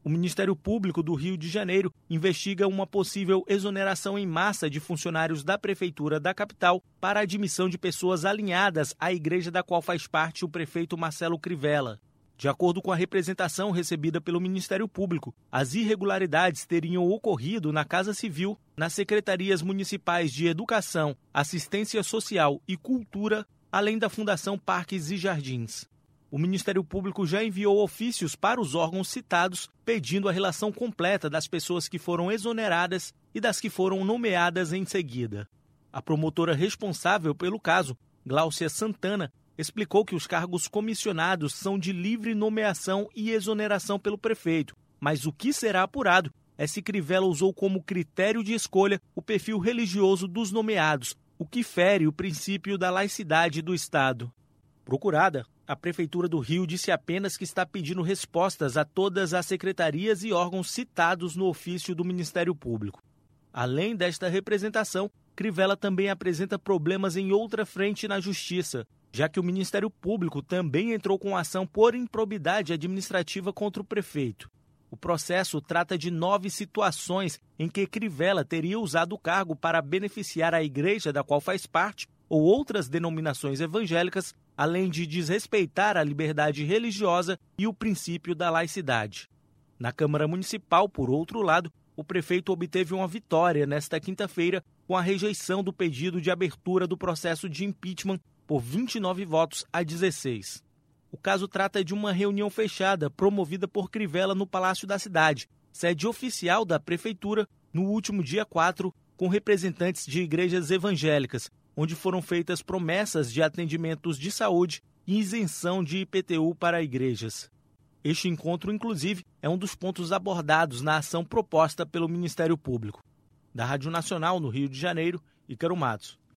O Ministério Público do Rio de Janeiro investiga uma possível exoneração em massa de funcionários da Prefeitura da capital para a admissão de pessoas alinhadas à igreja da qual faz parte o prefeito Marcelo Crivella. De acordo com a representação recebida pelo Ministério Público, as irregularidades teriam ocorrido na Casa Civil, nas secretarias municipais de Educação, Assistência Social e Cultura, além da Fundação Parques e Jardins. O Ministério Público já enviou ofícios para os órgãos citados, pedindo a relação completa das pessoas que foram exoneradas e das que foram nomeadas em seguida. A promotora responsável pelo caso, Gláucia Santana, explicou que os cargos comissionados são de livre nomeação e exoneração pelo prefeito, mas o que será apurado é se Crivella usou como critério de escolha o perfil religioso dos nomeados, o que fere o princípio da laicidade do Estado. Procurada, a Prefeitura do Rio disse apenas que está pedindo respostas a todas as secretarias e órgãos citados no ofício do Ministério Público. Além desta representação, Crivella também apresenta problemas em outra frente na Justiça, já que o Ministério Público também entrou com ação por improbidade administrativa contra o prefeito. O processo trata de 9 situações em que Crivella teria usado o cargo para beneficiar a igreja da qual faz parte ou outras denominações evangélicas, além de desrespeitar a liberdade religiosa e o princípio da laicidade. Na Câmara Municipal, por outro lado, o prefeito obteve uma vitória nesta quinta-feira com a rejeição do pedido de abertura do processo de impeachment por 29 votos a 16. O caso trata de uma reunião fechada promovida por Crivella no Palácio da Cidade, sede oficial da Prefeitura, no último dia 4, com representantes de igrejas evangélicas, onde foram feitas promessas de atendimentos de saúde e isenção de IPTU para igrejas. Este encontro, inclusive, é um dos pontos abordados na ação proposta pelo Ministério Público. Da Rádio Nacional, no Rio de Janeiro, Ícaro Matos.